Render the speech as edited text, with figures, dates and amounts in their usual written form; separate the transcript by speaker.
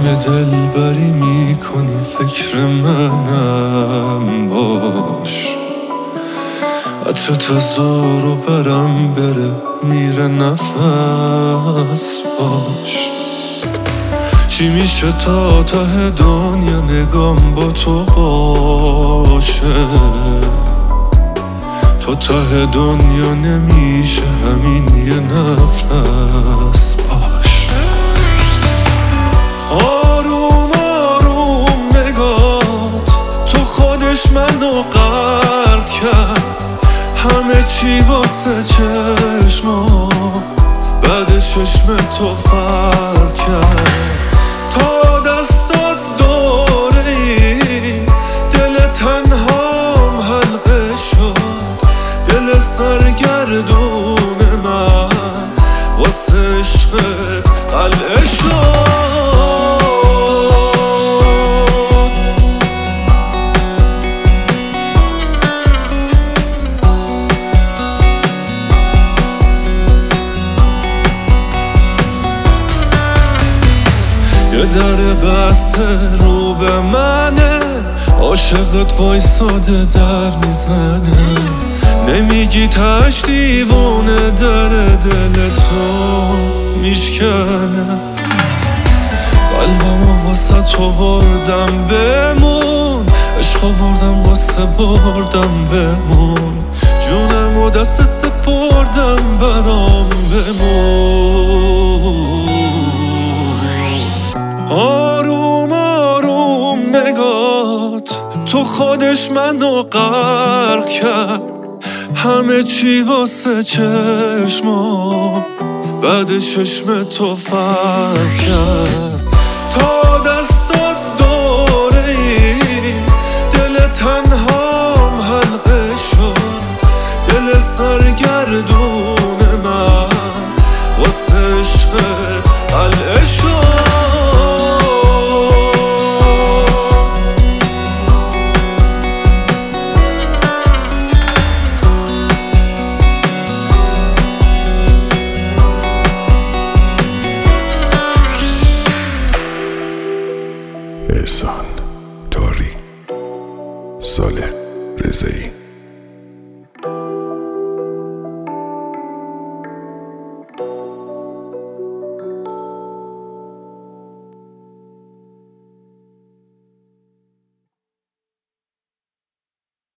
Speaker 1: دل بری میکنی فکر منم باش، عطرت از دور و برم بره میره نفس باش. چی میشه تا ته دنیا نگام با تو باشه، تا ته دنیا نمیشه همین یه نفس باش. آروم آروم نگات تو خودش منو غرق کرد، همه چی واسه چشما بعد چشم تو فرق کرد. تا دستات دوره ای دل تنهام حلقه شد، دل سرگردون من واسه عشقت قلعه شد. یه در بسته رو به منه، عاشقت وایساده در میزنه، نمیگی تش دیوونه در دل تو میشکنه. قلبمو واسه تو بردم بمون، عشق آوردم واسه بردم بمون، جونمو دستت سپردم برام بمون. آروم آروم نگات تو خودش منو غرق کرد، همه چی واسه چشما بعد چشم تو فرق کرد. تا دستات دوره ای دل تنهام حلقه شد، دل سرگردون من واسه عشقت قلعه شد.
Speaker 2: احسان داری، صالح رضایی.